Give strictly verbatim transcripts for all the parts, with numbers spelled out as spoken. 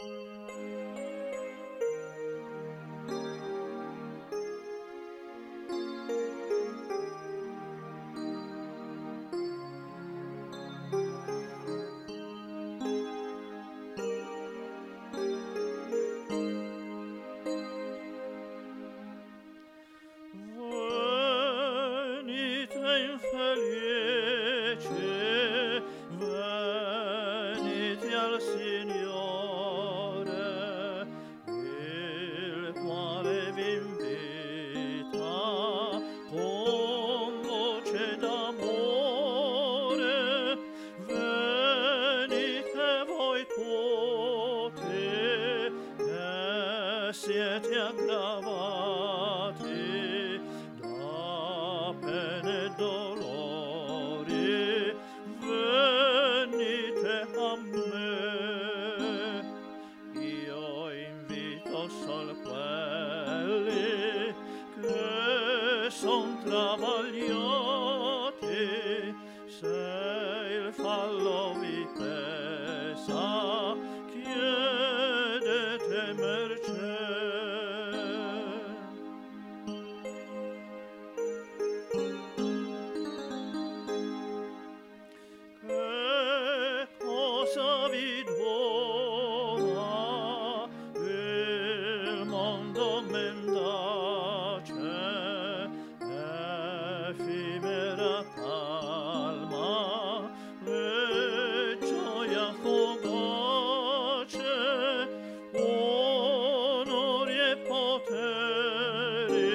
siete aggravati da pene e dolori, venite a me. Io invito sol quelli che son travagliati, se il fallo vi pesa, chiedete mercé. Che cosa vi dona il mondo mendace, effimera calma e gioia fugace, onori e poteri,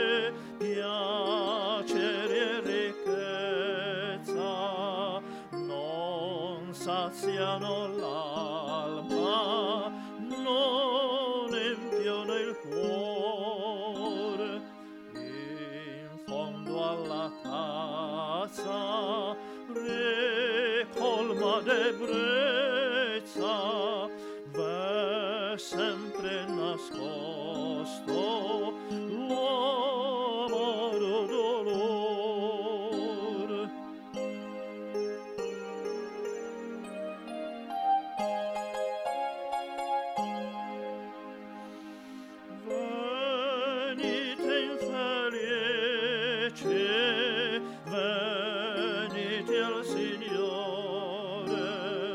piaceri e ricchezza non saziano l'alma, non empiono il cuore. In fondo alla tazza ricolma d'ebbrezza, v'è sempre nascosto l'amaro dolor. Venite infelici, venite al Signore,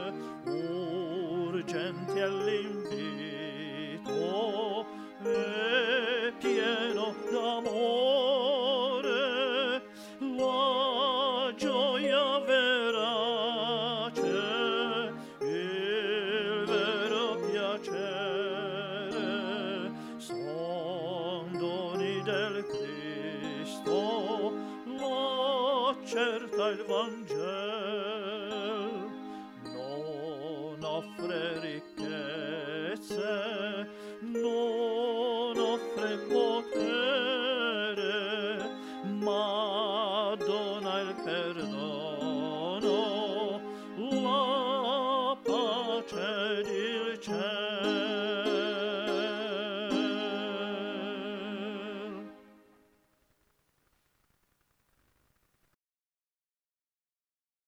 urgenti all'invito e pieno d'amore. La gioia verace, il vero piacere, son doni del Cristo, l'accerta il Vangel. Non offre ricchezze, non offre potere, ma dona il perdono, la pace ed il cielo.